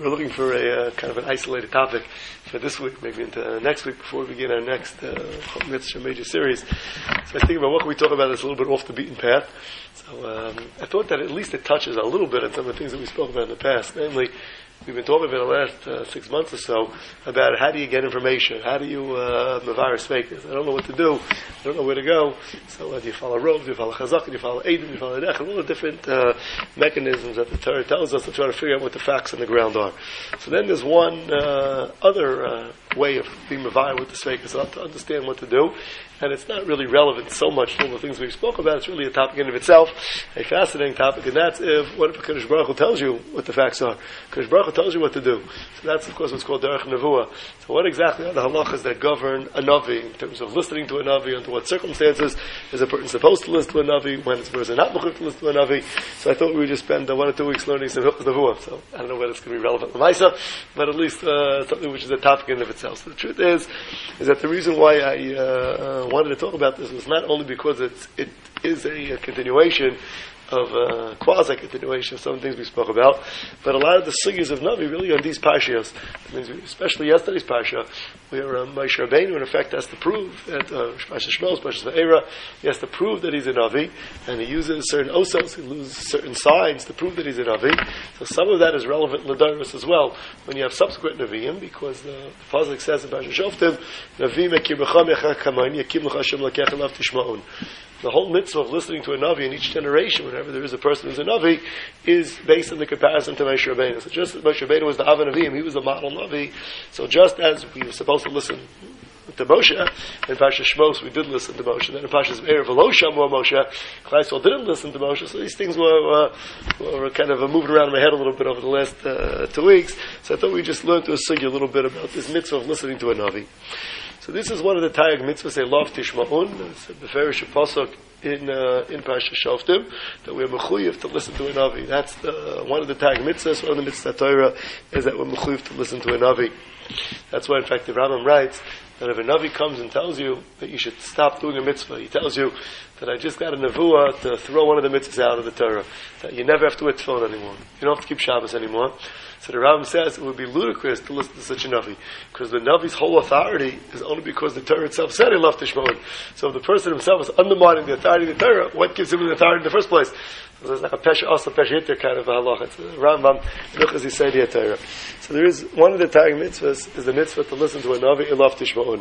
we're looking for a kind of an isolated topic for this week, maybe into next week before we begin our next Mitzvah major series. So I think about what can we talk about that's a little bit off the beaten path. So I thought that at least it touches a little bit on some of the things that we spoke about in the past. Namely, we've been talking about the last 6 months or so about how do you get information, how do you mavarus makers. I don't know what to do, I don't know where to go. So do you follow Rov, do you follow Chazak, do you follow Eidim, do you follow Edech, and all the different mechanisms that the Torah tells us to try to figure out what the facts on the ground are. So then there's one other way of being mavar with the Sveikas, to understand what to do. And it's not really relevant so much to all the things we spoke about. It's really a topic in of itself, a fascinating topic, and that's what if Kadosh Baruch Hu tells you what the facts are. Kadosh Baruch Hu tells you what to do. So that's, of course, what's called Derech Nevuah. So what exactly are the halachas that govern a Navi in terms of listening to a Navi, under what circumstances is a person supposed to listen to a Navi, when is a person not mechuyev to listen to a Navi. So I thought we would just spend 1 or 2 weeks learning some Hilchos Nevuah. So I don't know whether it's going to be relevant to Maisa, but at least something which is a topic in of itself. So the truth is that the reason why I wanted to talk about this was not only because it is a continuation of quasi-continuation of some of the things we spoke about, but a lot of the sugyas of Navi really on these parshas, especially yesterday's parsha, where Moshe Rabbeinu in effect has to prove that Parsha Shmos, Parsha Va'era, he has to prove that he's a Navi, and he uses certain osos, he uses certain signs to prove that he's a Navi. So some of that is relevant in L'Dorus as well, when you have subsequent Naviim, because the Pasuk says in Parsha Shoftim, Navi mekir b'cha mechak kamayim, yakim l'cha Hashem l'kech elav tishma'un. The whole mitzvah of listening to a Navi in each generation, whenever there is a person who's a Navi, is based on the comparison to Moshe Rabbeinu. So just as Moshe Rabbeinu was the Av Navim, he was the model Navi, so just as we were supposed to listen to Moshe, in Parsha Shmos we did listen to Moshe, then in Parsha V'er V'lo Shamu Moshe, Klal Yisrael didn't listen to Moshe, so these things were kind of moving around in my head a little bit over the last 2 weeks, so I thought we just learned to a little bit about this mitzvah of listening to a Navi. So this is one of the Tayag mitzvahs, they love Tishma'un. It's a Beferish Pasuk in Parsha Shoftim, that we are mechuyev to listen to a Navi. That's one of the Tayag mitzvahs, one of the mitzvahs Torah, is that we're mechuyev to listen to a Navi. That's why, in fact, the Rambam writes that if a Navi comes and tells you that you should stop doing a mitzvah, he tells you that I just got a nevuah to throw one of the mitzvahs out of the Torah, that you never have to wear tefillin anymore, you don't have to keep Shabbos anymore. So the Rambam says it would be ludicrous to listen to such a Navi, because the Navi's whole authority is only because the Torah itself said he loved Tishma'un. So if the person himself is undermining the authority of the Torah, what gives him the authority in the first place? So it's like a pesha asa pesha hitter kind of a halacha. It's a Rambam Hilchos Yisrael Torah. So there is one of the Tayag mitzvahs is the mitzvah to listen to a Navi and love Tishma'un.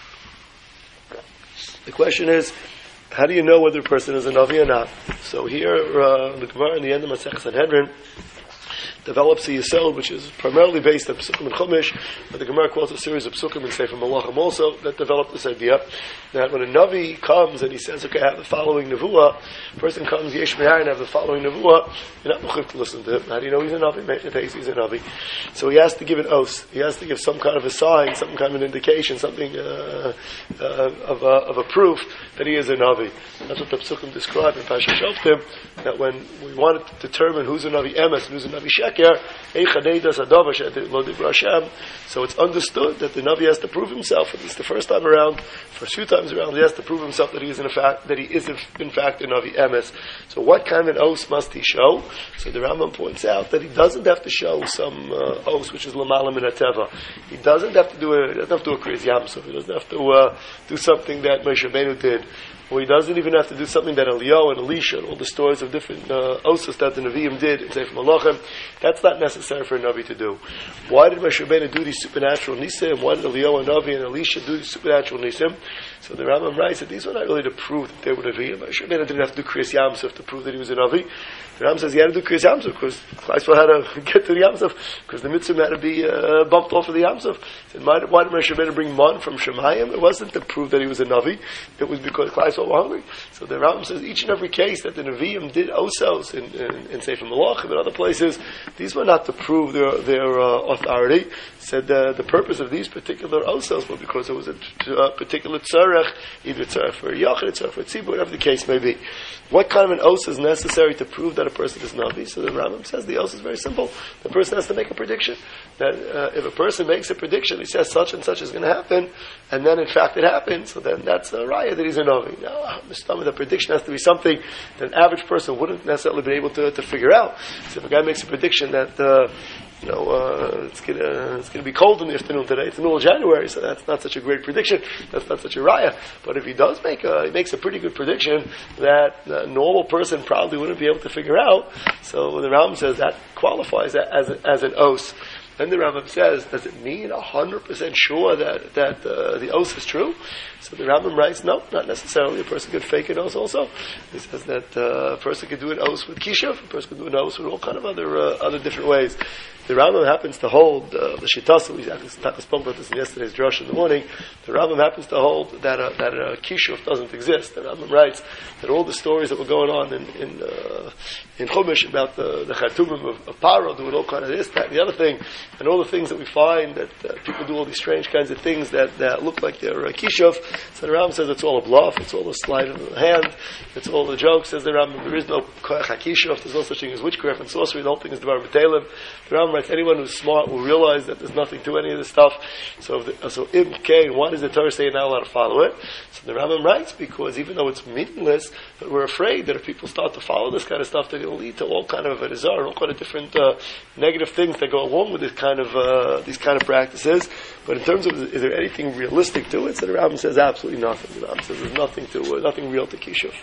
The question is, how do you know whether a person is a Navi or not? So here, the Gemara in the end of Masech Sanhedrin develops a Yisod, which is primarily based on Psukim and Chumash, but the Gemara quotes a series of Psukim and Sefer Malachim also that developed this idea that when a Navi comes and he says, okay, I have the following Nevuah, a person comes, Yesh Me'ar, and I have the following Nevuah, you're not mechuyev to listen to him. How do you know he's a Navi? He's a Navi. So he has to give an oath. He has to give some kind of a sign, some kind of an indication, something of a proof that he is a Navi. That's what the Psukim describe in Parsha Shoftim, that when we want to determine who's a Navi Emes and who's a Navi Sheker, so it's understood that the Navi has to prove himself, at least the first time around, first few times around, he has to prove himself that he is in fact a Navi Emes. So what kind of an oath must he show? So the Rambam points out that he doesn't have to show some oath which is L'malam min Hateva. He doesn't have to do a crazy Yamsuf. He doesn't have to do something that Moshe Rabbeinu did. Or he doesn't even have to do something that Eliyahu and Elisha and all the stories of different osos that the Nevi'im did in Sefer Malachim. That's not necessary for a Navi to do. Why did Moshe Rabbeinu do these supernatural nisim? Why did Eliyahu and Navi and Elisha do these supernatural nisim? So the Rambam writes that these were not really to prove that they were Nevi'im. Moshe Rabbeinu didn't have to do Kriyas Yamsuf to prove that he was a Navi. The Rambam says he had to do Kriyas Yamsuf because Klal Yisrael had to get to the Yamsuf, because the mitzvah had to be bumped off of the Yamsuf. So why did Moshe Rabbeinu bring man from Shemayim? It wasn't to prove that he was a Navi. It was because Klal Yisrael were hungry. So the Rambam says each and every case that the Nevi'im did osos in Sefer Malachim and other places, these were not to prove their authority. Said the purpose of these particular osos was because it was a particular tzarech, either tzarech for a yachid, tzarech for a tzibur, whatever the case may be. What kind of an os is necessary to prove that a person is Navi? So the Rambam says the os is very simple. The person has to make a prediction. That if a person makes a prediction, he says such and such is going to happen, and then in fact it happens, so then that's a raya that he's a Navi. Now, the prediction has to be something that an average person wouldn't necessarily be able to figure out. So if a guy makes a prediction that it's gonna be cold in the afternoon today. It's the middle of January, so that's not such a great prediction. That's not such a raya. But if he makes a pretty good prediction that a normal person probably wouldn't be able to figure out, so the Rambam says that qualifies as an os. Then the Rambam says, does it mean 100% sure that the oath is true? So the Rambam writes, no, not necessarily. A person could fake an oath also. He says that a person could do an oath with kishuv, a person could do an oath with all kind of other different ways. The Rambam happens to hold the Shitasu. We spoke about this in yesterday's drush in the morning. The Rambam happens to hold that a kishuv doesn't exist. The Rambam writes that all the stories that were going on in Chumash about the Khartoumim of Paro doing all kind of this, that, and the other thing, and all the things that we find that people do all these strange kinds of things that look like they're kishuv. So the Rambam says it's all a bluff, it's all a sleight of the hand, it's all a joke. Says the Rambam, there is no koach hakishuv, there's no such thing as witchcraft and sorcery, the whole thing is devar b'telim. The Rambam writes, anyone who's smart will realize that there's nothing to any of this stuff. So im kain, why does the Torah say you're not allowed to follow it? So the Rambam writes, because even though it's meaningless, but we're afraid that if people start to follow this kind of stuff, they're going to lead to all kind of a desire and all kind of different negative things that go along with this these kind of practices. But in terms of, is there anything realistic to it? So the Rambam says absolutely nothing. The Rambam says there's nothing real to kishuv.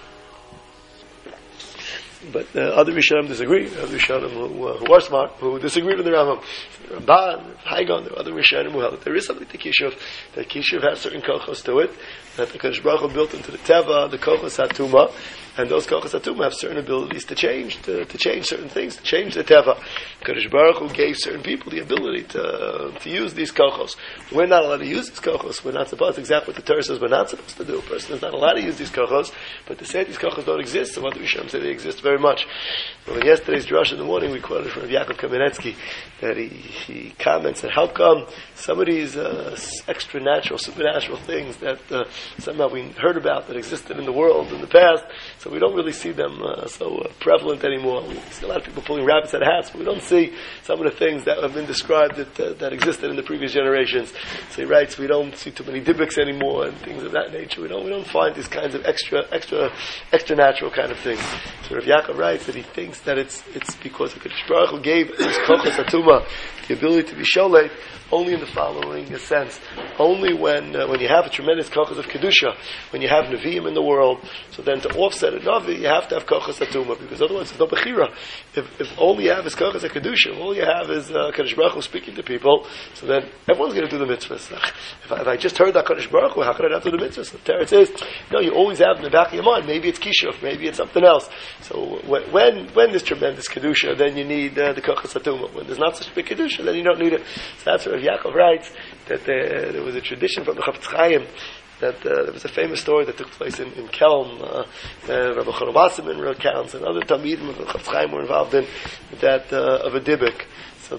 But other Rishonim disagree. Other Rishonim who are smart, who disagree with the Rambam. Ramban, Haigon, there are other Rishonim who held that there is something to kishuv, that kishuv has certain kochos to it, that the Kadosh Baruch Hu built into the teva, the kochos hatuma, and those kochos hatuma have certain abilities to change certain things, to change the teva. Kadosh Baruch Hu gave certain people the ability to use these kochos. We're not allowed to use these kochos. We're not supposed. That's exactly what the Torah says we're not supposed to do. A person is not allowed to use these kochos, but to say these kochos don't exist, some other Rishonim say they exist very much. Well, in yesterday's drush in the morning, we quoted from Yaakov Kamenetsky that he comments that how come some of these extra-natural, supernatural things that somehow we heard about that existed in the world in the past, so we don't really see them so prevalent anymore. We see a lot of people pulling rabbits out of hats, but we don't see some of the things that have been described that existed in the previous generations. So he writes, we don't see too many dibbiks anymore and things of that nature. We don't find these kinds of extra-natural kind of things. So Rav Yaakov writes that he thinks that it's because the Kadosh Baruch Hu gave this kochos hatuma the ability to be sholeit only in the following sense. Only when you have a tremendous kochos of kedusha, when you have neviim in the world, so then to offset a navi, you have to have kochos hatuma, because otherwise there's no bechira. If all you have is kochos of kedusha, all you have is Kadosh Baruch Hu speaking to people, so then everyone's going to do the mitzvahs. If I just heard that Kadosh Baruch Hu, how could I not do the mitzvahs? The Torah says, no, you always have in the back of your mind, maybe it's kishuf, maybe it's something else. So when there's tremendous kedusha, then you need the kochos hatuma. When there's not such big kedusha, then you don't need it. So that's what Yaakov writes, that there was a tradition from the Chafetz Chaim, that there was a famous story that took place in Kelm. Rabbi Chaim Wasserman recounts, and other Talmidim of the Chafetz Chaim were involved in that of a dibuk. So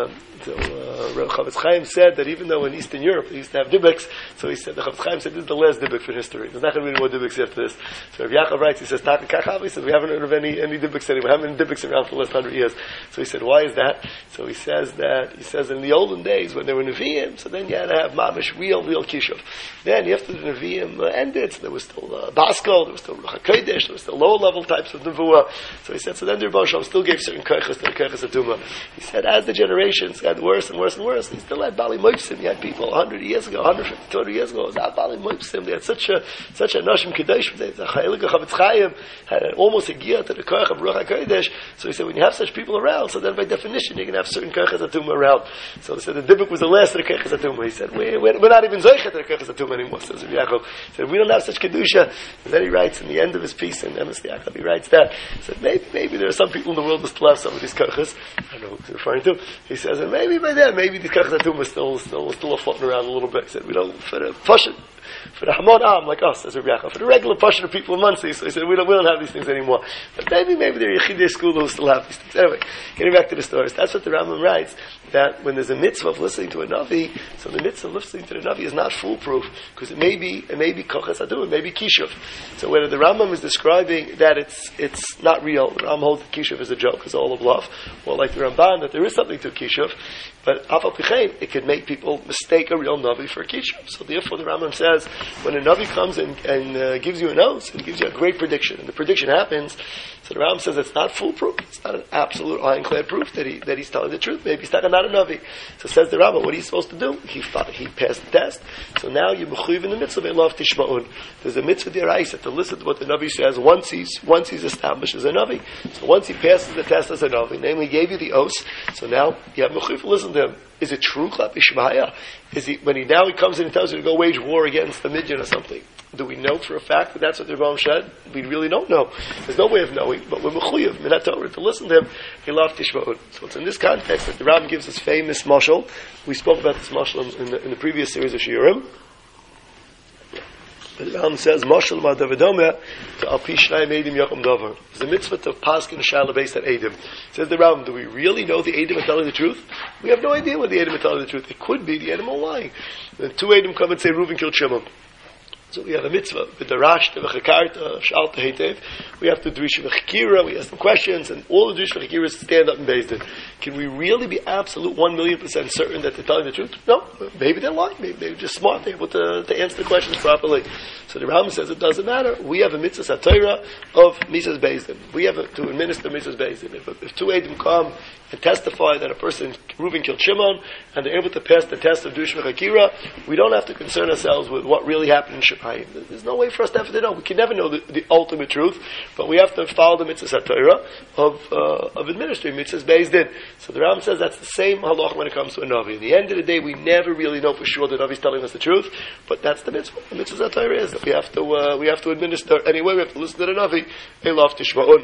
Rabbi Chafetz Chaim said that even though in Eastern Europe they used to have dibbuks, so he said, the Chafetz Chaim said, this is the last dibbuk for history. There's not going to be any more dibbuks after this. So Rabbi Yaakov writes, he says, Tati Kachav, he says, we haven't heard of any dibbuks anymore. We haven't had dibbuks around for the last 100 years. So he said, why is that? So he says in the olden days when there were Nevi'im, so then you had to have mamish, real kishuv. Then after the Nevi'im ended, so there was still Baskal, there was still Ruach HaKodesh, there was still lower level types of Nevuah. So he said, so then the Rebbe Shalom still gave certain kochos to the kochos hatuma. He said, as the generations got worse and worse and worse, he still had Bali Moipsim. He had people 100 years ago, 150, 200 years ago, it was not Bali Moipsim. They had such a Nashim Kedosh. The Chaylik of Chafetz Chaim had almost a gear to the koch of Ruach HaKodesh. So he said, when you have such people around, so then by definition, you're going to have certain kochos hatuma around. So he said, the dibuk was the last of the kochos hatuma. He said, we're not even zoichet to the kochos hatuma anymore, says Rabbi Yaakov. He said, we don't have such kedusha. And then he writes in the end of his piece in Emes Yaakov, he writes that. He said, maybe there are some people in the world who still have some of these kochos. I don't know who he's referring to. He says, and maybe by then, maybe the kochos hatuma is still floating around a little bit. He said, we don't, for the Hamon Am, like us, as Rabbi Yaakov, for the regular Pashut people in Muncie, so he said, we don't have these things anymore. But maybe there are Yechidei school who still have these things. Anyway, getting back to the stories, that's what the Rambam writes, that when there's a mitzvah of listening to a Navi, so the mitzvah of listening to the Navi is not foolproof, because it may be kochos hatuma, it may be kishuv. So whether the Rambam is describing that it's not real, the Rambam holds that kishuv is a joke, it's all a bluff, or like the Ramban, that there is something to kishuv, But Afal Pichein, it could make people mistake a real Navi for a Kisham. So therefore the Rambam says, when a Navi comes and gives you a nose, and gives you a great prediction, and the prediction happens, so the Rambam says it's not foolproof, it's not an absolute ironclad proof that he's telling the truth. Maybe he's not a Navi. So says the Rambam, what are you supposed to do? He passed the test. So now you're mechuyev in the mitzvah of Elav Tishma'un. There's a mitzvah deraisa to listen to what the Navi says once he's established as a Navi. So once he passes the test as a Navi, namely gave you the os, so now you have mechuyev to listen to him. Is it true, Klapi Shemaya? Is he when he comes in and tells you to go wage war against the Midian or something? Do we know for a fact that that's what the Rambam said? We really don't know. There's no way of knowing, but we're mechuyev minat Torah to listen to him. Elav Tishma'un. So it's in this context that the Rambam gives this famous mashal. We spoke about this mashal in the previous series of Shiurim. The Rambam says, "Mashal ma Davidome to al pi shnayim edim yakom davar." It's the mitzvah to paskin shala based on edim. Says the Rambam, do we really know the edim are telling the truth? We have no idea when the edim are telling the truth. It could be the edim are lying. Then two edim come and say, Reuven killed Shimon. So we have a mitzvah, with the Rash, the V'chakarta, Shalta Heitev. We have to Drish V'chakira, we ask them questions, and all the Drish V'chakiras stand up and base it. Can we really be absolute 1,000,000% certain that they're telling the truth? No. Maybe they're lying. Maybe they're just smart. They're able to answer the questions properly. So the Rambam says it doesn't matter. We have a mitzvah satira of Mitzvahs Bezdin. We have to administer Mitzvahs Bezdin. If two Eidim come and testify that a person, Reuven killed Shimon, and they're able to pass the test of Drish V'chakira, we don't have to concern ourselves with what really happened in Shemai. There's no way for us to ever to know. We can never know the ultimate truth, but we have to follow the mitzvah satira of administering mitzvahs based in. So the Rambam says that's the same halach when it comes to a navi. At the end of the day, we never really know for sure that Navi is telling us the truth, but that's the mitzvah. The mitzvah satira is that we have to administer anyway. We have to listen to the navi. Elav Tishma'un.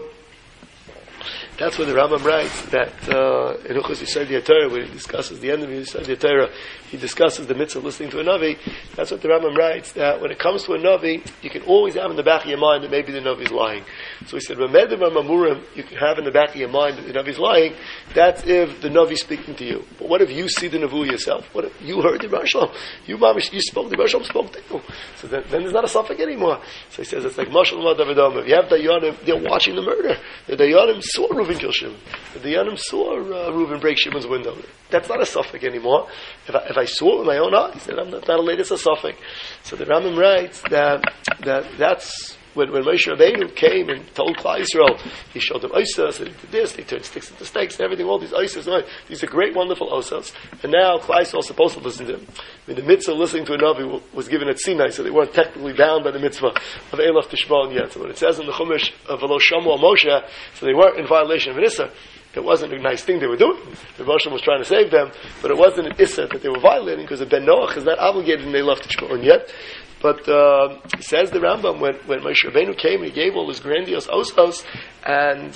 That's where the Rambam writes that in Hilchos Yisod Torah, when he discusses the end of Yisod Torah, he discusses the mitzvah of listening to a Navi. That's what the Rambam writes, that when it comes to a Navi, you can always have in the back of your mind that maybe the Navi is lying. So he said, Ramedim Mamurim, you can have in the back of your mind that the Navi is lying. That's if the Navi is speaking to you. But what if you see the Navu yourself? What if you heard the Rasham? You spoke, the Rasham spoke to you. So then there's not a suffix anymore. So he says, it's like Mashal Madavidom. If you have Dayanim, they're watching the murder. The Dayanim saw Reuven kill Shimon. The Dayanim saw Reuven break Shimon's window. That's not a suffix anymore. If I saw it with my own eyes, then I'm not a latest a suffix. So the Rambam writes that's when Moshe Rabbeinu came and told Klal Yisrael, he showed them osas, and he did this, they turned sticks into stakes and everything, all these osas, these are great, wonderful osas. And now Klal Yisrael is supposed to listen to him. I mean, the mitzvah of listening to a Navi was given at Sinai, so they weren't technically bound by the mitzvah of Elav Tishma'un yet. So when it says in the Chumash of V'lo Shamu Moshe, so they weren't in violation of an Issa. It wasn't a nice thing they were doing. The Moshe was trying to save them, but it wasn't an Issa that they were violating, because the Ben Noach is not obligated in Elav Tishma'un yet. But says the Rambam, when Moshe Rabbeinu came, he gave all his grandiose osos, and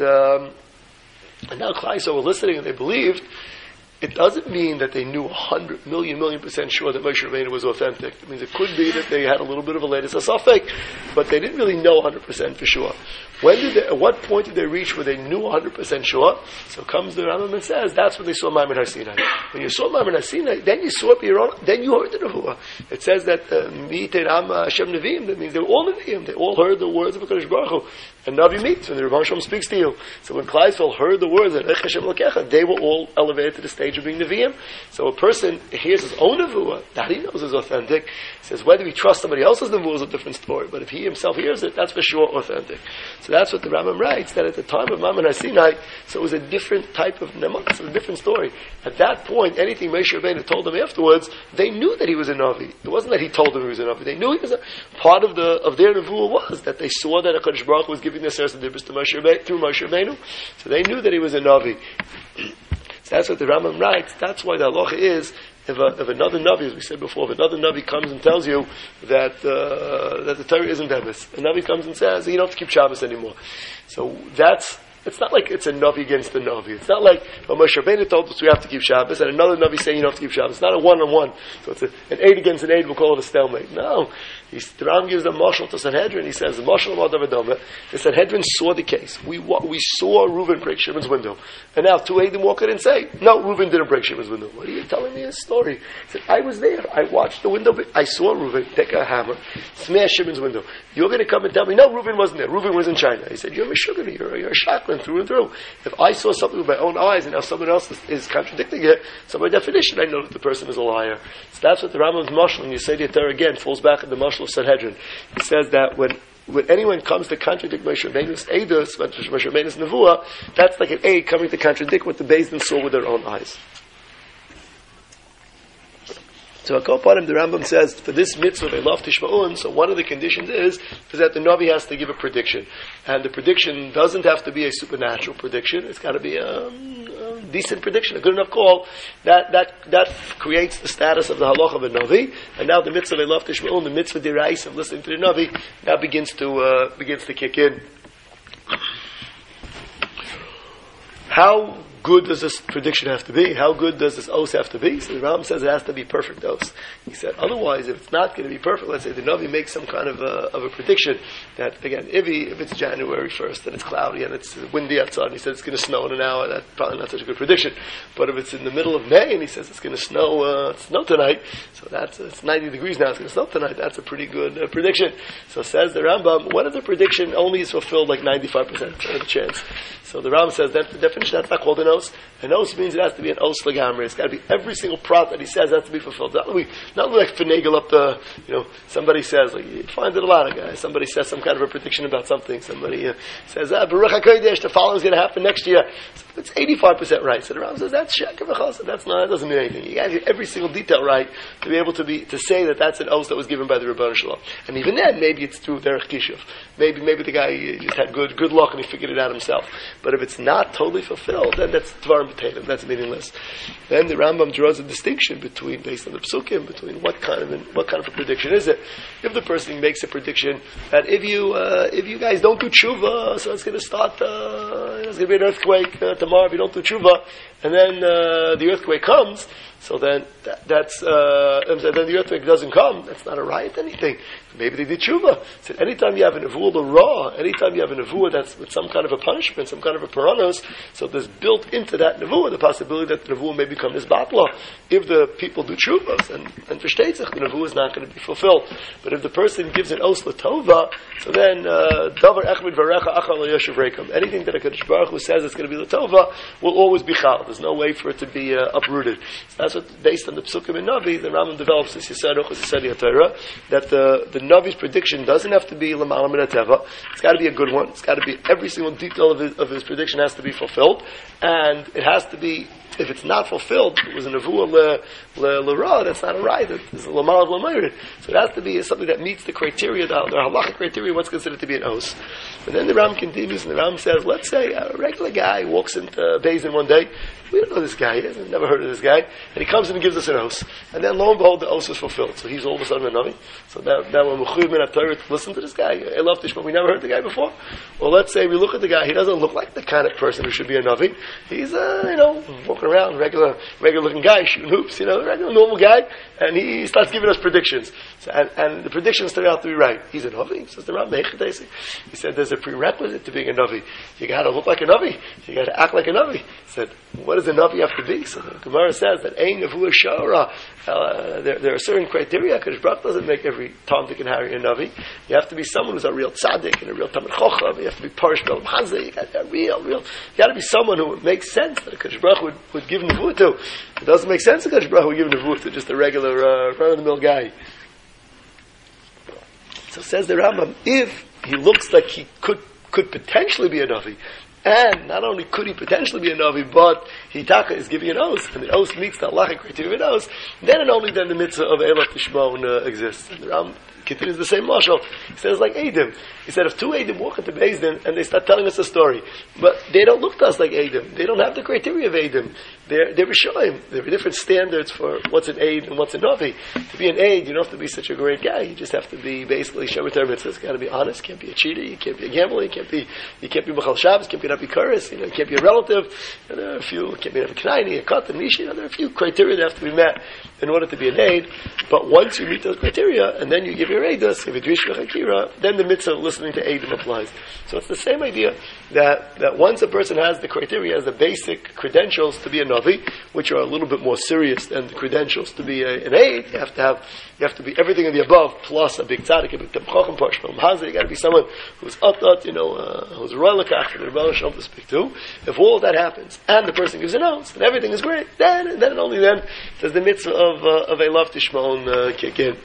now Klal Yisrael were listening and they believed. It doesn't mean that they knew 100 million% sure that Moshe Rabbeinu was authentic. It means it could be that they had a little bit of a latest asafek, but they didn't really know 100% for sure. At what point did they reach where they knew 100% sure? So comes the Rambam and says, that's when they saw Maimon Har Sinai. When you saw Maimon Har Sinai, then you saw Piron, then you heard the Nevuah. It says that Mi'itein Am Hashem Nevi'im, that means they were all Nevi'im. They all heard the words of HaKadosh Baruch Hu. And Navi meets when the Rebbe Shalom speaks to you. So when Klal Yisrael heard the words of Hashem Lakecha, they were all elevated to the stage of being Nevi'im. So a person hears his own Nevuah, that he knows is authentic. He says whether he trusts somebody else's Nevuah is a different story, but if he himself hears it, that's for sure authentic. So that's what the Rambam writes, that at the time of Maimon Har Sinai, so it was a different type of Nemas, a different story. At that point, anything Moshe Rabbeinu told them afterwards, they knew that he was a Navi. It wasn't that he told them he was a Navi. They knew he was a part of their Nevuah was that they saw that HaKadosh Baruch Hu was giving the Seres Dibros to Moshe Rabbeinu, through Moshe Rabbeinu. So they knew that he was a Navi. So that's what the Rambam writes. That's why the halacha is, if another Navi, as we said before, if another Navi comes and tells you that the Torah isn't Emes, a Navi comes and says, you don't have to keep Shabbos anymore. So it's not like it's a Navi against the Navi. It's not like Moshe Rabbeinu told us we have to keep Shabbos, and another Navi saying you don't have to keep Shabbos. It's not a one-on-one. So it's an aid against an aid, we'll call it a stalemate. No. The Ram gives a mashal to Sanhedrin. He says, the mashal of Adavadama, the Sanhedrin saw the case. We saw Reuven break Shimon's window. And now two Eidim walk in and say, no, Reuven didn't break Shimon's window. What are you telling me a story? He said, I was there. I watched the window. I saw Reuven take a hammer, smash Shimon's window. You're going to come and tell me, no, Reuven wasn't there. Reuven was in China. He said, you're a Meshugani. You're a Shakman. Rabbanan through and through. If I saw something with my own eyes and now someone else is contradicting it, so by definition I know that the person is a liar. So that's what the Rambam's mashal, and you say the Torah again, falls back in the mashal of Sanhedrin. He says that when anyone comes to contradict Moshe Rabbeinu's Eidos, Moshe Rabbeinu's Nevuah, that's like an aid coming to contradict what the Beis Din saw with their own eyes. So the Rambam says, for this mitzvah, they love tishma'un, so one of the conditions is that the Navi has to give a prediction. And the prediction doesn't have to be a supernatural prediction, it's got to be a decent prediction, a good enough call, that creates the status of the halach of a Navi, and now the mitzvah, they love tishma'un, the mitzvah derais of listening to the Navi, now begins to kick in. How good does this prediction have to be? How good does this oath have to be? So the Ram says it has to be perfect oath. He said, otherwise, if it's not going to be perfect, let's say the Navi makes some kind of a prediction that, again, if it's January 1st and it's cloudy and it's windy outside and he says it's going to snow in an hour, that's probably not such a good prediction. But if it's in the middle of May and he says it's going to snow tonight, so it's 90 degrees now, it's going to snow tonight, that's a pretty good prediction. So says the Rambam, what if the prediction only is fulfilled like 95% of the chance? So the Rambam says that the definition, that's not called an os. An os means it has to be an os legamri. It's got to be every single prat that he says has to be fulfilled. Not like finagle up the, somebody says, like, you find it a lot of guys. Somebody says some kind of a prediction about something. Somebody says, Baruch HaKodesh, the following is going to happen next year. So it's 85% right. So the Rambam says, that's shek of a chassid. That doesn't mean anything. You got to get every single detail right to be able to say that that's an os that was given by the Rebbeinu Shalom. And even then, maybe it's through derech kishuv. Maybe the guy just had good luck and he figured it out himself. But if it's not totally fulfilled, then that's dvarim b'teilim, that's meaningless. Then the Rambam draws a distinction based on the psukim, between what kind of a prediction is it. If the person makes a prediction that if you guys don't do tshuva, so it's going to start, there's going to be an earthquake tomorrow if you don't do tshuva, and then the earthquake comes, so then then the earthquake doesn't come, that's not a riot, anything. Maybe they did tshuva. So anytime you have a nevuah l'ra, anytime you have a nevuah that's with some kind of a punishment, some kind of a paranos, so there's built into that nevuah the possibility that the nevuah may become this batla. If the people do tshuvas and versteht sich, the nevuah is not going to be fulfilled. But if the person gives an os l'tova, so then davar echmid varecha achal lo yoshev reikam. Anything that a Kadosh Baruch Hu says is going to be l'tova will always be chal. There's no way for it to be uprooted. So that's what, based on the psukim and Navi, the Rambam develops this Yisad Ochus Yisad Torah, that the Navi's prediction doesn't have to be l'malam min hateva. It's got to be a good one. It's got to be every single detail of his prediction has to be fulfilled, and it has to be. If it's not fulfilled, it was a nevuah l'ra, that's not a right. It's a l'malav l'mayrid. So it has to be something that meets the criteria, the halachic criteria, what's considered to be an os. And then the Ram continues, and the Ram says, let's say a regular guy walks into Beis Din one day. We don't know this guy. He hasn't never heard of this guy. And he comes in and gives us an os. And then lo and behold, the os is fulfilled. So he's all of a sudden a Navi. So now we're mechuyev min ha-Torah to listen to this guy. I love Tishma. We never heard the guy before. Well, let's say we look at the guy. He doesn't look like the kind of person who should be a Navi. He's, walking around, regular looking guy, shooting hoops, regular normal guy. And he starts giving us predictions. So, and the predictions turn out to be right. He's a Navi. Says the Ram. He said there's a prerequisite to being a Navi. You got to look like a Navi. You got to act like a Navi. He said, what does a Navi have to be? So the Gemara says that ein nevuah shara. There are certain criteria. Kadosh Baruch doesn't make every Tom, Dick, and Harry a Navi. You have to be someone who's a real tzaddik and a real Talmid Chacham. You have to be parish b'olam hazeh. You got to be real. You got to be someone who makes sense that a Kadosh Baruch would give nevuah to. It doesn't make sense that Kadosh Baruch would give nevuah to just a regular run-of-the-mill guy. So says the Rambam, if he looks like he could potentially be a Navi, and not only could he potentially be a Navi, but he is giving an os, and the os meets the halachic criteria of an os, then and only then the mitzvah of Eilat Tishma'un exists. And the Ram continues the same mashal. He says like Eidim. He said if two Eidim walk into Beis Din and they start telling us a story, but they don't look to us like Eidim. They don't have the criteria of Eidim. They're Rishonim. There are different standards for what's an Eid and what's a Navi. To be an Eid, you don't have to be such a great guy. You just have to be basically Shemer Torah mitzvahs. You got to be honest. You can't be a cheater. You can't be a gambler. You can't be B'chal Shabbos. You can't be an Apikuris. You can't be a relative. And there are a few. You can't be a Knaini, a Kat, a Nishi. There are a few criteria that have to be met in order to be an Eid. But once you meet those criteria, and then you give your Eidos, if you Drish V'Chakira, then the mitzvah of listening to Eidim applies. So it's the same idea that once a person has the criteria, has the basic credentials to be a Navi, which are a little bit more serious than the credentials to be an Eid, you have to be everything of the above, plus a big tzaddik, a big Talmid Chacham, Parish B'olam Hazeh. You got to be someone who's who's royal Lekach for the Rebbeinu Shalom to speak to. If all of that happens, and the person gives an oath, then everything is great. Then and only then does the mitzvah of a love tishmon kick in.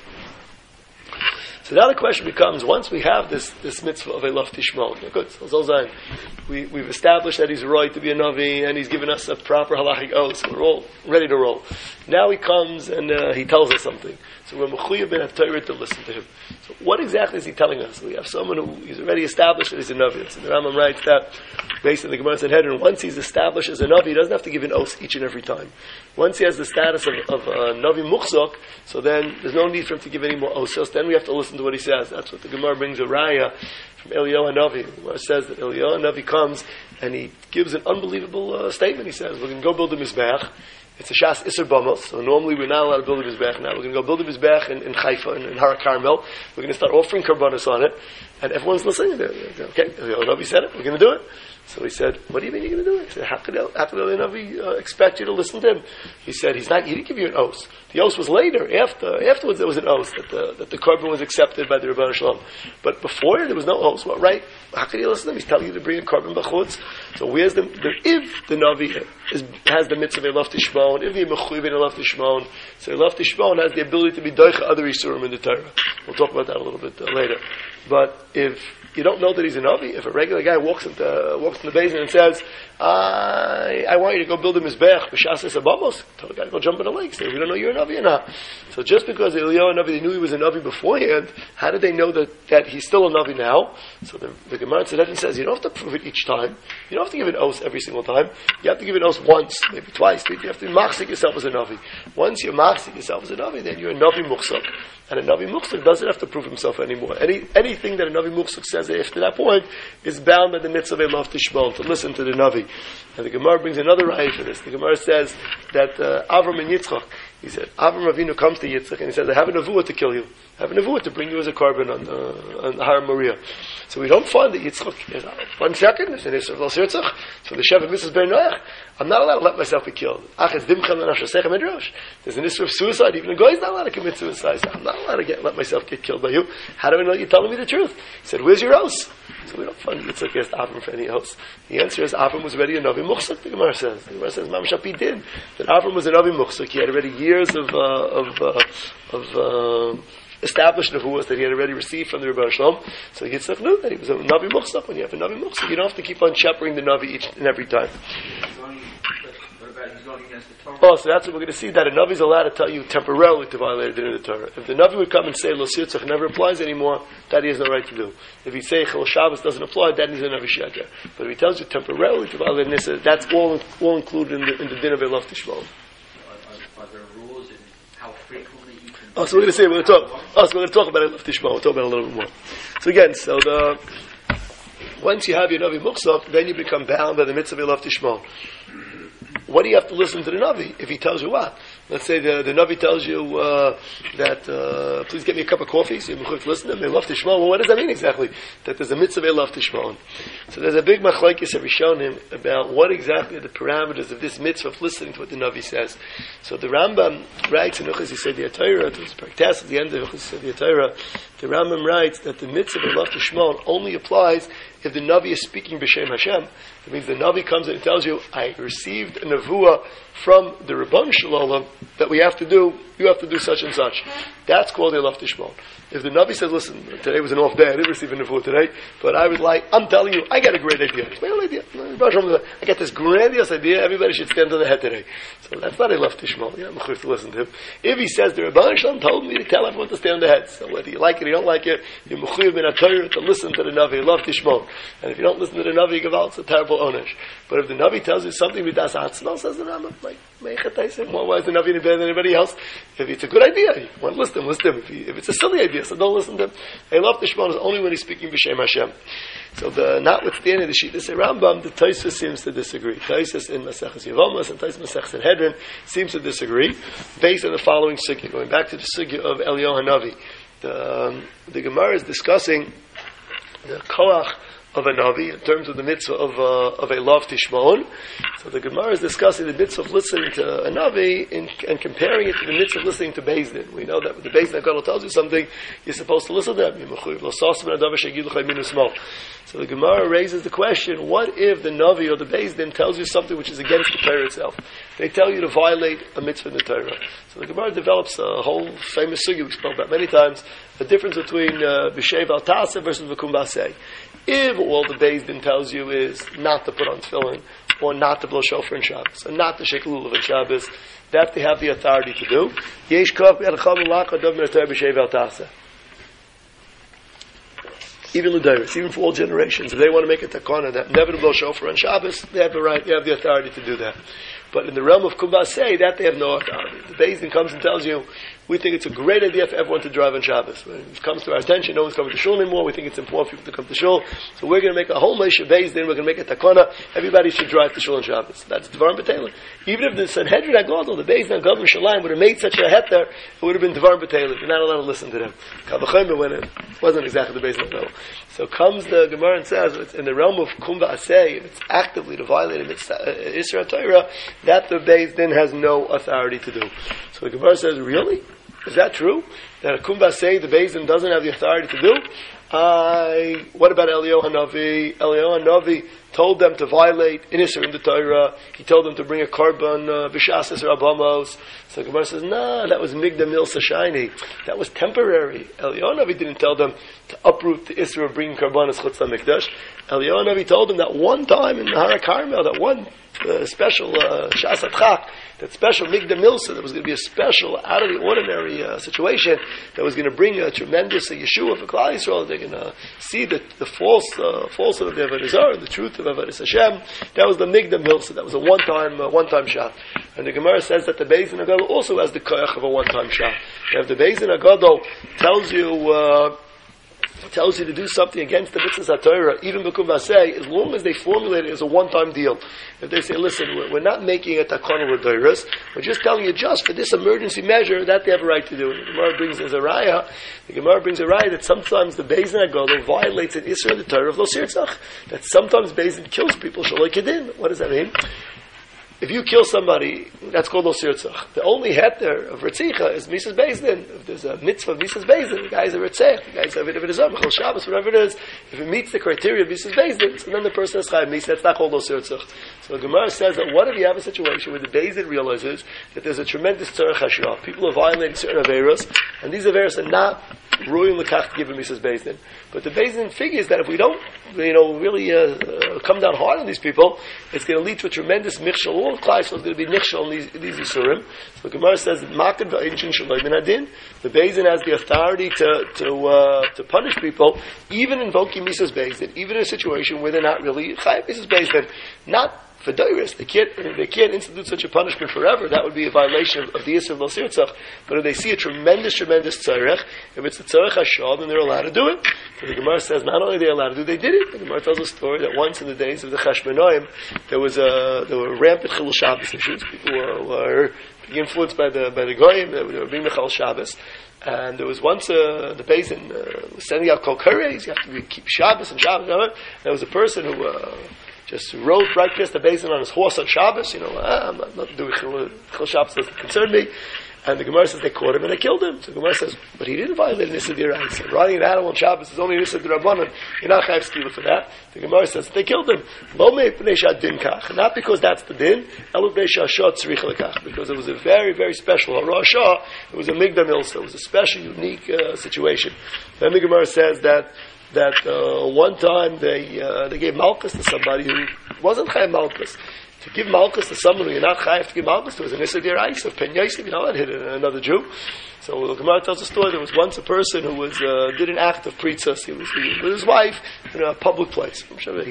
So now the question becomes, once we have this mitzvah of a love tishmon, good, so we've established that he's right to be a Navi, and he's given us a proper halachic oath, so we're all ready to roll. Now he comes and he tells us something. So we're mechuyev ben HaTorah to listen to him. So what exactly is he telling us? We have someone who he's already established that he's a Navi. So the Rambam writes that, based on the Gemara Sanhedrin, once he's established as a Navi, he doesn't have to give an oath each and every time. Once he has the status of a Navi Muchzok, so then there's no need for him to give any more oaths. So then we have to listen to what he says. That's what the Gemara brings a raya from Eliyahu Hanavi. The Gemara says that Eliyahu Hanavi comes and he gives an unbelievable statement. He says, we're going to go build a Mizbeach. It's a Shas Isser Bamos, so normally we're not allowed to build a Mizbeach now. We're going to go build a Mizbeach in Haifa, in Har Carmel. We're going to start offering Karbanos on it, and everyone's listening. Okay, Navi said it, we're going to do it. So he said, what do you mean you're going to do it? He said, how could Navi expect you to listen to him? He said, he didn't give you an oath. The oath was later. Afterwards there was an oath that the Korban was accepted by the Rebbeinu Shalom. But before there was no oath. What right? How could you listen to him? He's telling you to bring a Korban b'chutz. So where's if the Navi has the mitzvah of Elav Tishmon, if the Mechuyev in Elav Tishmon, so Elav Tishmon has the ability to be doicha other Yisurim in the Torah. We'll talk about that a little bit later. But if you don't know that he's a Navi, if a regular guy walks in the basement and says, I want you to go build a Mizbech, b'shas esabamos, tell the guy to go jump in the lake, say, we don't know you're a Navi or not. So just because Eliyahu Navi, they knew he was a Navi beforehand, how did they know that he's still a Navi now? So the Gemara Sanhedrin says, you don't have to prove it each time. You don't have to give an oath every single time. You have to give an oath once, maybe twice. You have to machzik yourself as a Navi. Once you machzik yourself as a Navi, then you're a Navi Muchzak. And a Navi Muchzak doesn't have to prove himself anymore. Anything that a Navi Muchzak says after that point is bound by the mitzvah of Elav Tishmon, to listen to the Navi. And the Gemara brings another raya for this. The Gemara says that Avram and Yitzchak, he said, Avram Avinu comes to Yitzchak and he says, I have a nevuah to kill you. I have a nevuah to bring you as a korban on the Har Moriah. So we don't find that Yitzchak is 1 second, there's an Yisrael Sirtzach. So the Shev of Mrs. Ben Noach, I'm not allowed to let myself be killed. There's an issue of suicide, even a guy is not allowed to commit suicide. So I'm not allowed to let myself get killed by you. How do I know you're telling me the truth? He said, where's your house? So we don't find Yitzchak asked Avram for any else. The answer is Avram was already a Navi Muchzak, the Gemara says. The Gemara says, Mam Shapi did. That Avram was a Navi Muchzak. He had already years of established nevuahs that he had already received from the Rebbeinu Shalom. So Yitzchak knew that he was a Navi Muchzak. When you have a Navi Muchzak, you don't have to keep on shepherding the Navi each and every time. Oh, so that's what we're going to see, that a Navi is allowed to tell you temporarily to violate the din of the Torah. If the Navi would come and say, Lo Sirtzach never applies anymore, that he has no right to do. If he say, Chol Shabbos doesn't apply, that he's a Navi Sheker. But if he tells you temporarily to violate Nisa, that's all included in the din of Elav Tishmon. Are there rules in how frequently you can... So we're going to talk about Elav Tishmon. We'll talk about it a little bit more. So again, once you have your Navi Muchzak, then you become bound by the mitzvah of Elav Tishmon. What do you have to listen to the Navi if he tells you what? Let's say the Navi tells you that please get me a cup of coffee, so you have to listen to him. Elav Tishmon. Well, what does that mean exactly? That there's a mitzvah of Elav Tishmon. So there's a big machlokes of Rishonim about what exactly are the parameters of this mitzvah of listening to what the Navi says. So the Rambam writes in Uchas Yisod Torah, it was at the end of Uchas Yisod Torah, the Rambam writes that the mitzvah of Elav Tishmon only applies if the Navi is speaking b'Shem Hashem. That means the Navi comes and tells you, I received a nevuah from the Rebbeinu Shalom that we have to do, you have to do such and such. That's called Elav Tishmon. If the Navi says, listen, today was an off day, I didn't receive a nevuah today, but I'm telling you, I got a great idea. It's my own idea. I got this grandiose idea, everybody should stand on the head today. So that's not Elav Tishmon. You're not to listen to him. If he says, the Rebbeinu Shalom told me to tell everyone to stand on the head, so whether you like it or you don't like it, you're mechuyev ben HaTorah to listen to the Navi, Elav Tishmon. And if you don't listen to the Navi, it's a terrible onesh. But if the Navi tells you something with das atzmal, says the Rambam, like, why is the Navi any better than anybody else? If it's a good idea, you want to listen to him. If it's a silly idea, so don't listen to him. Elav Tishmon is only when he's speaking b'Shem Hashem. So notwithstanding the Shittas Rambam, the Tosfos seems to disagree. Tosfos in Maseches Yevamos and Tosfos Maseches Sanhedrin seems to disagree, based on the following sugya. Going back to the sugya of Eliyahu Hanavi, the Gemara is discussing the koach of a Navi, in terms of the mitzvah of a love tishmon. So the Gemara is discussing the mitzvah of listening to a Navi and comparing it to the mitzvah of listening to Beis Din. We know that when the Beis Din HaGadol tells you something, you're supposed to listen to them. So the Gemara raises the question, what if the Navi or the Beis Din tells you something which is against the Torah itself? They tell you to violate a mitzvah in the Torah. So the Gemara develops a whole famous sugya we spoke about many times, the difference between B'Shev al Tasa versus V'kum B'Aseh. If all the Beis Din tells you is not to put on tefillin, or not to blow shofar in Shabbos, and not to shake lulav in Shabbos, that they have the authority to do. Yesh kaf b'yadcham l'lach adov min haTorah b'Shev al Tasa. Even l'dayros, even for all generations, if they want to make a takana that never to blow shofar on Shabbos, they have the right, they have the authority to do that. But in the realm of kumbasei, that they have no authority. The Beis Din comes and tells you, we think it's a great idea for everyone to drive on Shabbos. When it comes to our attention, no one's coming to shul anymore. We think it's important for people to come to shul. So we're going to make a whole Moshe Beis Din. We're going to make a takana. Everybody should drive to shul on Shabbos. That's Dvarim B'Teilim. Even if the Sanhedrin HaGadol, the Beis Din HaGadol Shalayim would have made such a heter, it would have been Dvarim B'Teilim. You're not allowed to listen to them. Kavachomer when it wasn't exactly the Beis Din HaGadol. So comes the Gemara and says, it's in the realm of Kumba Aseh, if it's actively to violate Isra Torah, that the Beis Din has no authority to do. So the Gemara says, really? Is that true? That a Kumba Aseh, the Beis Din doesn't have the authority to do? What about Eliyahu Hanavi? Eliyahu Hanavi told them to violate Isra in the Torah. He told them to bring a korban, B'Shas Isra Abamos. So the Gemara says, no, that was Migdal Milsa Shiny. That was temporary. Eliyahu Hanavi didn't tell them to uproot the Isra of bringing Karbanos Chutz HaMikdash. Eliyahu Hanavi told them that one time in Har HaKarmel, that one special Shas Atchak, that special Migdal Milsa, that was going to be a special, out of the ordinary situation, that was going to bring a tremendous Yeshua for Klal Yisrael. They're going to see the falsehood of the Avodah Zarah, the truth of Avodah Hashem. That was the Migdal Milsa. That was a one-time shot. And the Gemara says that the Beis Din HaGadol also has the koyach of a one-time shot. If the Beis Din HaGadol tells you to do something against the mitzvahs HaTorah, even B'kum Vasei, as long as they formulate it as a one-time deal. If they say, listen, we're not making a takana l'deiros, we're just telling you just for this emergency measure, that they have a right to do. And the Gemara brings as a raya, that sometimes the Beis Din HaGadol violates an Isra in the Torah of Lo Sirtzach. That sometimes Beis Din kills people, Shaloi Kedin. What does that mean? If you kill somebody, that's called Lo Sirtzach. The only heter of Ritzicha is Mises Beis Din. If there's a mitzvah of Mises Beis Din, the guy's a Ritzech, the guy's a Vidavidazam, Chol Shabbos, whatever it is, if it meets the criteria of Mises Beis Din, so then the person has Chayv Mises, that's not called Lo Sirtzach. So the Gemara says that what if you have a situation where the Beis Din realizes that there's a tremendous Tzarech Hashra, people are violating certain Averos, and these Averos are not ruling the Kach to give him Mises Beis Din. But the Beis Din figures that if we don't, really come down hard on these people, it's going to lead to a tremendous Michshal. All of Klal Yisrael is going to be Michshal in these Yisurim. So the Gemara says, Makan v'Einchin Shaloi Min Hadin. The Beis Din has the authority to punish people, even invoking Mises Beis Din, even in a situation where they're not really Chayav Mises Beis Din. Not for Deiris, they can't institute such a punishment forever. That would be a violation of the Yisr of Lo Sirtzach. But if they see a tremendous tzarech, if it's the tzarech hashal, then they're allowed to do it. So the Gemara says, not only are they allowed to do it, they did it. The Gemara tells a story that once in the days of the Chashmonaim, there were rampant Chilul Shabbos issues. People were being influenced by the Goyim, they were being Mechal Shabbos. And there was once the Beis Din was sending out Kol Kares, you have to keep Shabbos and Shabbos. There was a person who just rode right past the Beis Din on his horse on Shabbos. I'm not doing Chil Shabbos, doesn't concern me. And the Gemara says they caught him and they killed him. So the Gemara says, but he didn't violate an Issa D'Oraisa. Riding an animal on Shabbos is only an Issa D'Rabbanan. You're not chayav skila for that. The Gemara says they killed him. Lo me'pnei sha'adin kach. Not because that's the din. Elu b'nei sha'ashah tzrich lekach. Because it was a very, very special Hara Shah. It was a Migdal Milsa. It was a special, unique situation. Then the Gemara says that one time they gave Malchus to somebody who wasn't chayav Malchus. To give Malchus to someone who you're not chayav to give Malchus to is an Issa D'Oraisa of Pen Yosef. You know that hit another Jew. So the Gemara tells a story. There was once a person who did an act of pritzas. He was with his wife in a public place. In front of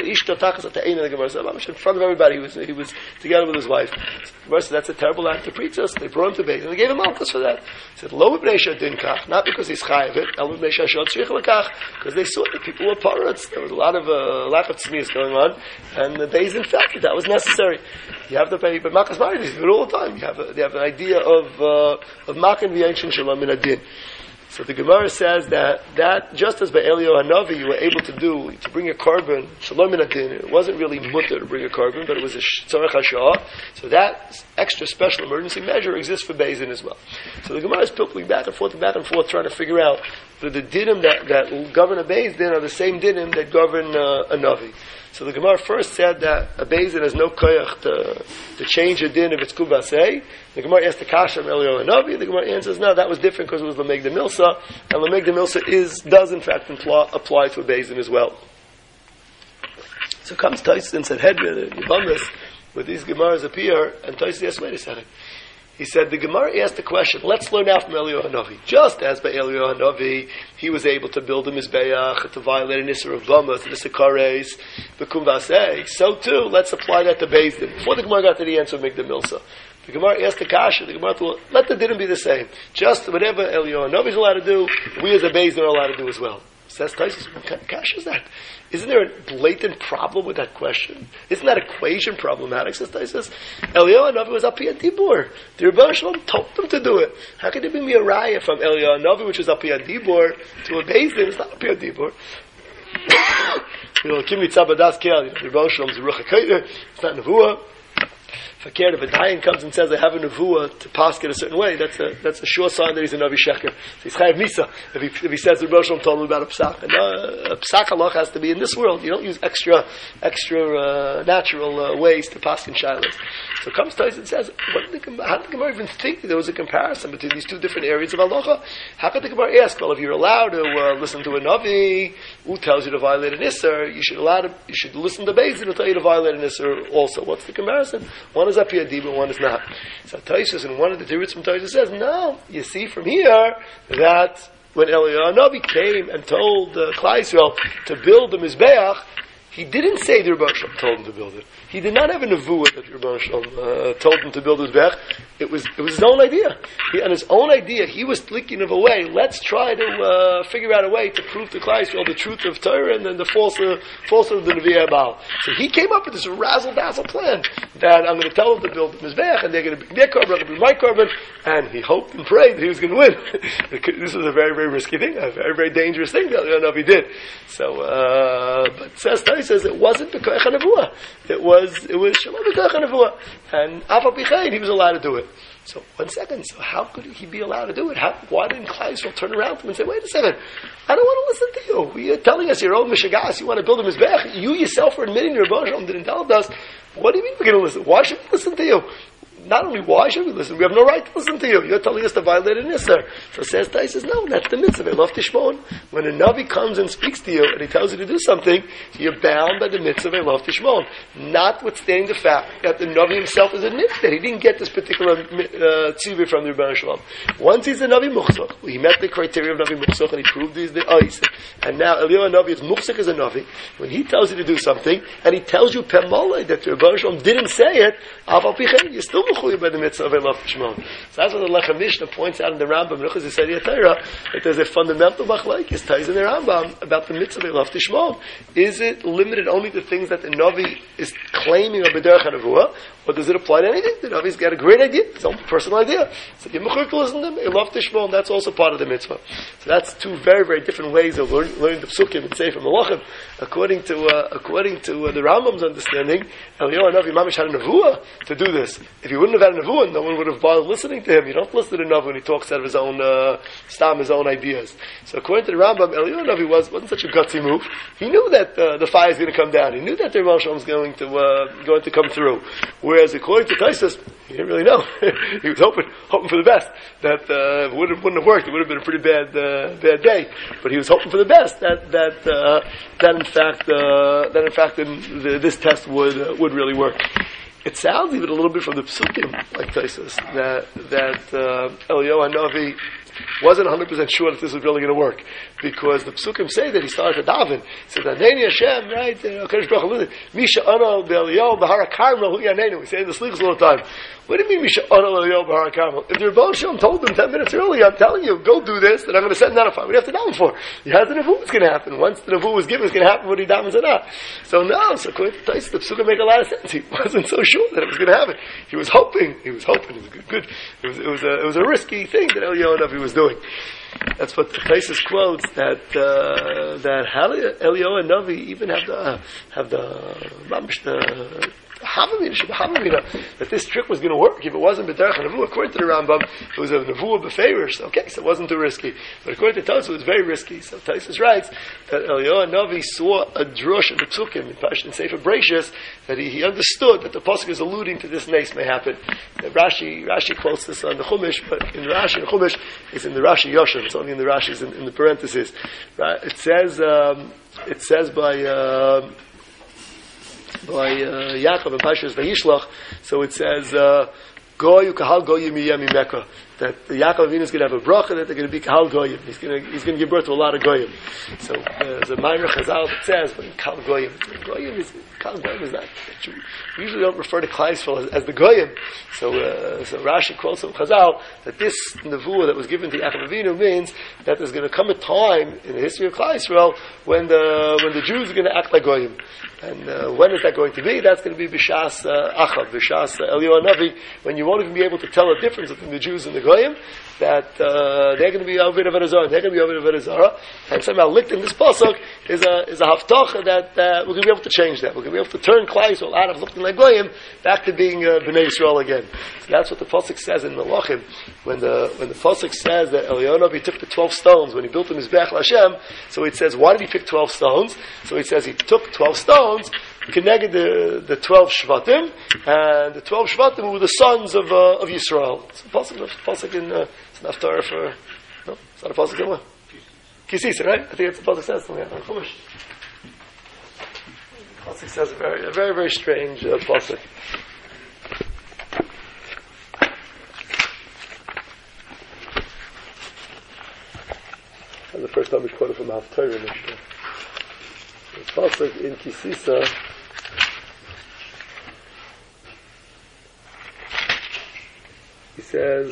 everybody, he was together with his wife. So the Gemara said that's a terrible act of pritzas. They brought him to base and they gave him Malchus for that. He said lo b'nei din kach, not because he's chayav it, el b'nei shashot tzrich lekach, because they saw that people were parrots. There was a lot of lack of tznius going on, and the Beis Din felt that was necessary. You have to pay, but Makas Mari, they do it all the time. They have an idea of Makan v'Yenchin Shalom Min Adin. So the Gemara says that just as by Eliyahu Hanavi you were able to bring a carbon, Shalom min Adin, it wasn't really mutter to bring a carbon, but it was a Tzarech HaShah, so that extra special emergency measure exists for Beis Din as well. So the Gemara is pilpling back and forth, trying to figure out that the dinim that govern a Beis Din are the same dinim that govern a Navi. So the Gemara first said that a Beis Din has no koyach to change a din if it's kubasei. The Gemara asked the kasha Eliyahu Hanavi. The Gemara answers, no, that was different because it was Lameg de Milsa, and Lameg de Milsa does in fact apply to a Beis Din as well. So comes Taisus and said, Hedra, the Yibamris, where these Gemaras appear, and Taisus asked, wait a second. He said, the Gemara asked the question, let's learn out from Eliyahu Hanavi. Just as by Eliyahu Hanavi, he was able to build a Mizbeach, to violate an Isser of Vama, to the Sekares, the Kumbasei, so too, let's apply that to Beis Din. Before the Gemara got to the answer of Migdal Milsa, the Gemara asked the Kasha, the Gemara thought, let the Dinim be the same. Just whatever Eliyahu Hanavi is allowed to do, we as a Beis Din are allowed to do as well. Says Taisus, what kind of kasha is that? Isn't there a blatant problem with that question? Isn't that equation problematic? Says Taisus, Eliyahu Hanavi was up here at Dibur. The Rebbeinu Shalom told them to do it. How could there be a raya from Eliyahu Hanavi, which was up here at Dibur, to a Beis Din? It's not up here at Dibur. Kimi Tzabadas Kel, the Rebbeinu Shalom is a Ruach HaKoyder. It's not Nevuah. If a Dayan comes and says, I have a nevuah to pass it a certain way, that's a sure sign that he's a Navi Sheker. So he's Chayav Misa. If he says the Rebbe Shalom told him about a psak. And a psak halach has to be in this world. You don't use extra natural ways to pass in shilas. So comes Tais and says, how did the Gemara even think that there was a comparison between these two different areas of halacha? How could the Gemara ask, well, if you're allowed to listen to a Navi who tells you to violate an Isser, you should listen to Beis Din who tell you to violate an Isser also. What's the comparison? One is up here deep and one is not. So Taisus, and one of the Tiruts from Taisus says, no, you see from here that when Eliyahu Hanavi came and told Klal Yisrael to build the Mizbeach, he didn't say the Rebbeinu Shalom told him to build it. He did not have a nevuah that the Rebbeinu Shalom told him to build his Mizbeach. It was his own idea. On his own idea, he was thinking of a way. Let's try to figure out a way to prove to Klal Yisrael the truth of Torah and then the falsehood of the Nevi'ah Baal. So he came up with this razzle-dazzle plan that I'm going to tell them to build the Mizbeach, and they're going to be their carbon, I'm going to be my carbon, and he hoped and prayed that he was going to win. This was a very, very risky thing, a very, very dangerous thing that I don't know if he did. So, but says it wasn't B'koach HaNevuah. It was Shalom B'koach HaNevuah. And Afal Pichein, he was allowed to do it. So, 1 second, so how could he be allowed to do it? Why didn't Klal Yisrael turn around to him and say, wait a second, I don't want to listen to you. You're telling us your own Mishagas, you want to build a Mizbeach. You yourself are admitting your Rebbeinu Shalom didn't tell us. What do you mean we're going to listen? Why should we listen to you? Not only why should we listen, we have no right to listen to you. You're telling us to violate an Isser. So says Taisus, no, that's the mitzvah. Love Tishmon. When a Navi comes and speaks to you and he tells you to do something, you're bound by the mitzvah of Love Tishmon. Notwithstanding the fact that the Navi himself is admitted that he didn't get this particular tzivah from the Rebbeinu Shalom. Once he's a Navi Muchzach, he met the criteria of Navi Muchzach and he proved he's the Ais. And now Eliyahu Navi is Muchzach as a Navi. When he tells you to do something and he tells you Pemolai that the Rebbeinu Shalom didn't say it, Aval Pichein, you're still by the mitzvah of Elav Tishmon. So that's what the Lechem Mishnah points out in the Rambam, Ruchas Yisrael Torah, that there's a fundamental machlokes ties in the Rambam about the mitzvah of Elav Tishmon. Is it limited only to things that the Navi is claiming are B'derech HaNevuah, or does it apply to anything? The Navi's got a great idea, his own personal idea. So you're mechuyev to listen to him, Elav Tishmon, that's also part of the mitzvah. So that's two very, very different ways of learning the Psukim and Sefer Melachim. According to the Rambam's understanding, Eliyahu Navi Mamish had a Nevuah to do this. If he wouldn't have had a Nevuah, no one would have bothered listening to him. You don't listen to Navi when he talks out of his own his own ideas. So according to the Rambam, Eliyahu Navi wasn't such a gutsy move. He knew that the fire is going to come down. He knew that the Rebbeinu Shalom was going to come through. Whereas according to Taisus, he didn't really know. He was hoping for the best. That it wouldn't have worked. It would have been a pretty bad day. But he was hoping for the best. That in fact this test would really work. It sounds even a little bit from the Psukim, like Taisus, that Eliyahu Hanavi wasn't 100% sure that this was really going to work, because the Psukim say that he started to daven. He said, "Aneni Hashem," right? Kadosh Baruch Hu, Misha Ana Eliyahu B'Har Carmel Hu Yanenu. We say the Slichos all the time. What do you mean, Misha Ana Eliyahu B'Har Carmel? If the Rebbeinu Shalom told them 10 minutes earlier, I'm telling you, go do this, and I'm going to send down a fire. What do you have to daven for? He has the nevuah. It's going to happen. Once the nevuah was given, it's going to happen when he davens it out. So according to Taisus, the Psukim make a lot of sense. He wasn't so sure that it was going to happen. He was hoping. It was good. It was a risky thing that Eliyahu Navi was doing. That's what the Taisus quotes, that Eliyahu and Navi even have the Havamina, that this trick was going to work if it wasn't B'derech HaNevuah. According to the Rambam, it was a Nevuah B'feirish. Okay, so it wasn't too risky. But according to Tosfos, it was very risky. So Tosfos writes that Eliyahu and Navi saw a drush in the Psukim, in Pashto Sefer Bereishis, that he understood that the pasuk is alluding to this nace may happen. Rashi quotes this on the Chumash, but in Rashi and Chumash, it's in the Rashi Yoshem. It's only in the Rashi's in the parentheses. Right? It says by Yaakov and Pashas Vayishlach, so it says Goy Kahal Goyim Yiyem Mecca, that the Yaakov Avinu is going to have a bracha, that they're going to be Kahal Goyim. He's going to give birth to a lot of Goyim. So there's a Ma'amer Chazal that says, but Kahal Goyim is not. We usually don't refer to Klal Yisrael as the Goyim. So Rashi quotes from Chazal that this nevuah that was given to Yaakov Avinu means that there's going to come a time in the history of Klal Yisrael when the Jews are going to act like Goyim. And when is that going to be? That's going to be B'shas Achav, B'shas Eliyahu Navi, when you won't even be able to tell a difference between the Jews and the Goyim, that they're going to be Ovid of Zara, they're going to be Ovid of Zara, and somehow linked in this pasuk is a haftocha that we're going to be able to change that. We're going to be able to turn Klal Yisrael out of looking like Goyim back to being Bnei Yisrael again. So that's what the pasuk says in Melachim. When the pasuk says that Eliyahu Navi took the 12 stones when he built the Mizbeach Hashem, so it says, why did he pick 12 stones? So it says he took 12 stones, connected the 12 Shvatim, and the 12 Shvatim were the sons of Yisrael. It's a pasuk in it's an Haftarah for, no, it's not a pasuk in what? Kisisa, right? I think it's a pasuk says something on Chumash. Pasuk says a very, very strange pasuk. That's the first time we quoted from Haftarah in Mishnah. The pasuk in Kisisa. He says,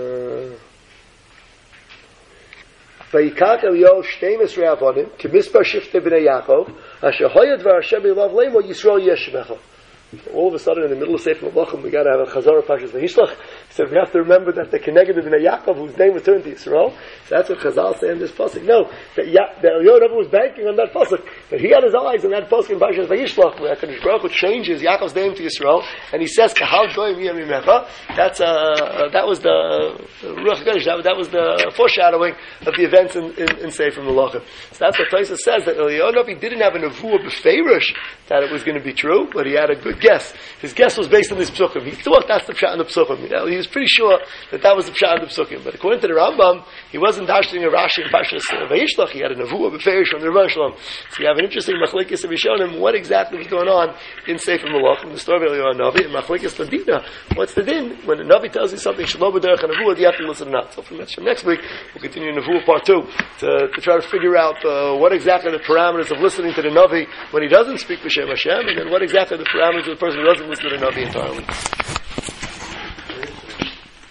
"Vayikach Eliyahu 12 avonim k'mispar shiftei bnei Yaakov asher hoya dvar Hashem ilav leimo Yisrael yeshmecha." All of a sudden, in the middle of Sefer Melachim, we got to have a Chazar Pashas Vayishlach. So we have to remember that the connected of Yaakov, whose name returned to Yisrael. So that's what Chazal say in this pasuk. No, that Eliyahu Navi was banking on that pasuk. That he had his eyes on that pasuk in Pashas Vayishlach, where HaKadosh Baruch Hu changes Yaakov's name to Yisrael, and he says, "Kahal Goyim Yiyem Mimecha." That was the Ruach HaKodesh. That was the foreshadowing of the events in Sefer Melachim. So that's what Tosfos says, that Eliyahu Navi didn't have a nevuah b'feirish that it was going to be true, but he had a good guess. His guess was based on this psukim. He thought that's the pshat in the psukim. He was pretty sure that was the pshat in the psukim. But according to the Rambam, he wasn't dashing a Rashi and Pashas Vayishlach. He had a nevuah b'feirish from the Rebbe Shalom. So you have an interesting machlekes of Rishonim. What exactly was going on in Sefer Melachim, the story of Eliyahu Navi, and machlekes Ladina. What's the din? When the Navi tells you something, Shalom b'derech HaNevuah, do you have to listen or not? So from next week, we'll continue Nevuah part 2 to try to figure out what exactly the parameters of listening to the Navi when he doesn't speak b'Shem Hashem, and then what exactly the parameters of the person who doesn't listen to the Navi entirely.